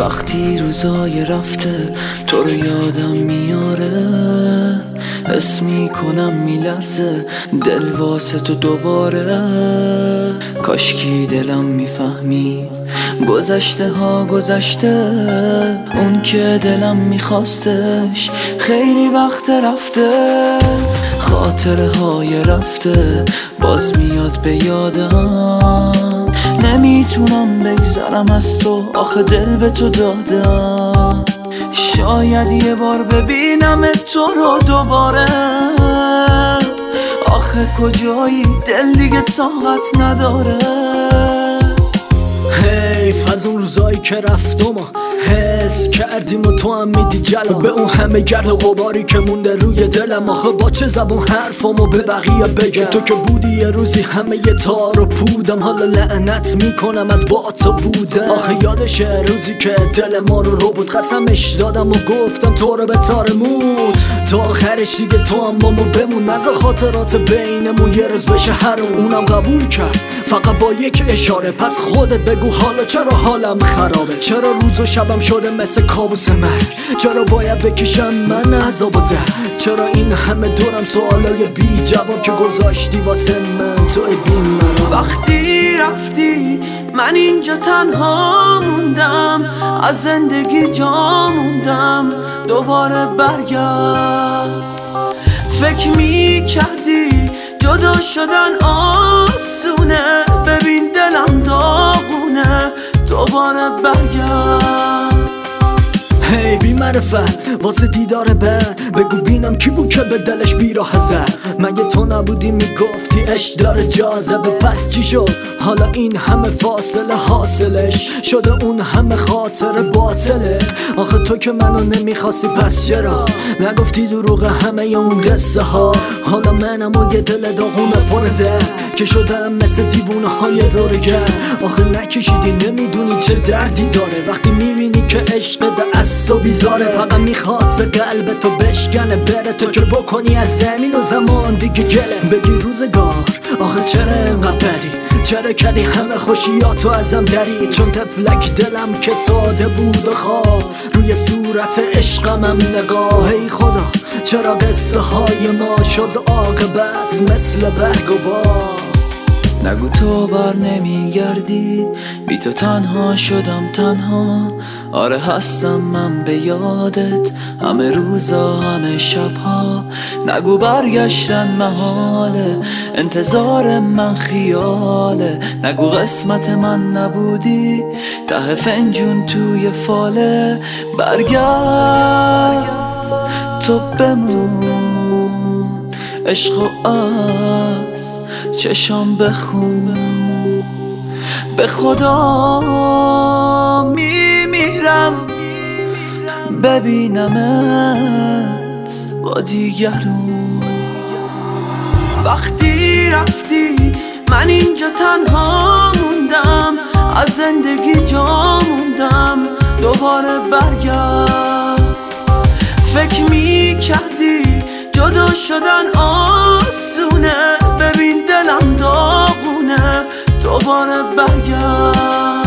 وقتی روزای رفته تو رو یادم میاره، حس میکنم میلرزه دل واسه تو دوباره. کاشکی دلم میفهمید گذشته ها گذشته، اون که دلم میخواستش خیلی وقت رفته. خاطره های رفته باز میاد به یادم، نمیتونم بگذرم از تو، آخه دل به تو دادم. شاید یه بار ببینم تو رو دوباره، آخه کجایی دل دیگه طاقت نداره. حیف از اون روزایی که رفتم و حس کردیم و تو هم میدی جلو به اون همه گرد و غباری که مونده روی دلم. آخه با چه زبون حرفامو به بقیه بگم؟ تو که بودی یه روزی همه یه تار و پودم، حالا لعنت میکنم از با تو بودم. آخه یادشه روزی که دل ما رو بود، قسمش دادم و گفتم تو رو به تار مود. تا آخرش دیگه تو هم مامو بمون، نذار خاطرات بینمون یه روز بشه هرون. اونم قبول کرد فقط با یک اشاره، پس خودت بگو حالا چرا حالم خرابه؟ چرا روز و شبم شده مثل کابوس مرگ؟ چرا باید بکشم من عذاب و درد؟ چرا این همه دورم سوالای بی جواب که گذاشتی واسه من تو بی من؟ وقتی رفتی من اینجا تنها موندم، از زندگی جا موندم. دوباره برگرد، فکر میکردی جدا شدن آسونه، ببین دلم داغونه. دوباره برگرد. هی بی معرفت واسه دیدار بعد بگو بینم کی بود که به دلش بیراه زد؟ مگه تو نبودی میگفتی عشق داره جاذبه؟ پس چی شد حالا این همه فاصله حاصلش شده اون همه خاطر باطله؟ آخه تو که منو نمیخواستی پس چرا نگفتی دروغ همه اون قصه ها؟ حالا منم و یه دل داغونه پرده که شدم مثل دیوونه های دورگرد. آخه نکشیدی نمیدونی چه دردی داره وقتی میبینی که عشق از تو بیزاره. فقط میخواست قلب تو بشکنه بره، تو که بکنی از زمین و زمان دیگه گله. بگی روزگار آخه چرا انقدر بری؟ چرا کردی همه خوشیاتو ازم دری؟ چون تفلک دلم که ساده بود و خواه روی صورت عشقمم نگاه. ای خدا چرا قصه های ما شد عاقبت مثل برگ و باد؟ نگو تو بر نمیگردی، بی تو تنها شدم تنها. آره هستم من به یادت همه روزا همه شبها. نگو برگشتن محاله، انتظار من خیاله. نگو قسمت من نبودی ته فنجون توی فاله. برگرد تو بمون، عشق و از چشام بخون. به خدا میمیرم ببینمت با دیگرون. وقتی رفتی من اینجا تنها موندم، از زندگی جا موندم. دوباره برگرد، فکر میکردی جدا شدن آسونه، ببین دلم داغونه. دوباره برگرد.